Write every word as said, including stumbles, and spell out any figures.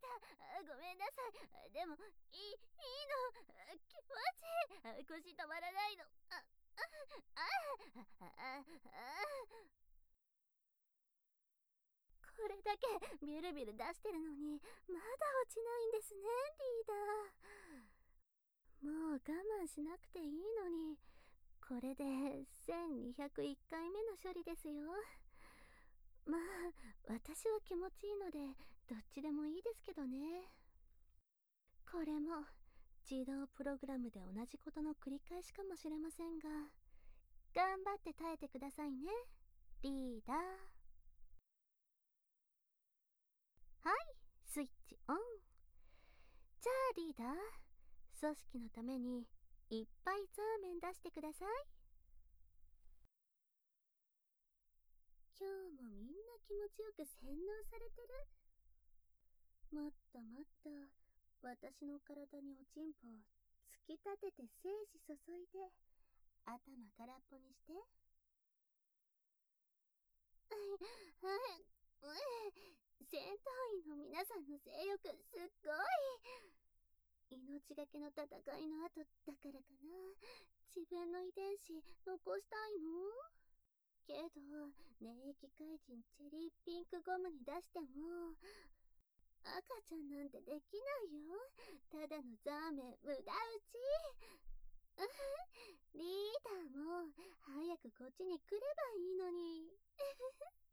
した。ごめんなさい。でも、いい、いいの。気持ちいい。腰止まらないの。あ、あ、あ、あ、あ、あ。これだけビュルビュル出してるのに、まだ落ちないんですね、リーダー。もう我慢しなくていいのに。これでせんにひゃくいっかいめの処理ですよ。まあ、私は気持ちいいので、どっちでもいいですけどね。これも、自動プログラムで同じことの繰り返しかもしれませんが、頑張って耐えてくださいね、リーダー。はい、スイッチオン。じゃあリーダー、組織のためにいっぱいザーメン出してください。今日もみんな気持ちよく洗脳されてる。もっともっと私の体におちんぽを突き立てて精子注いで頭空っぽにして。はいはい、戦闘員の皆さんの性欲すっごい。命がけの戦いの後だからかな。自分の遺伝子残したいの？けど粘液怪人チェリーピンクゴムに出しても赤ちゃんなんてできないよ。ただのザーメン無駄打ち。リーダーも早くこっちに来ればいいのに。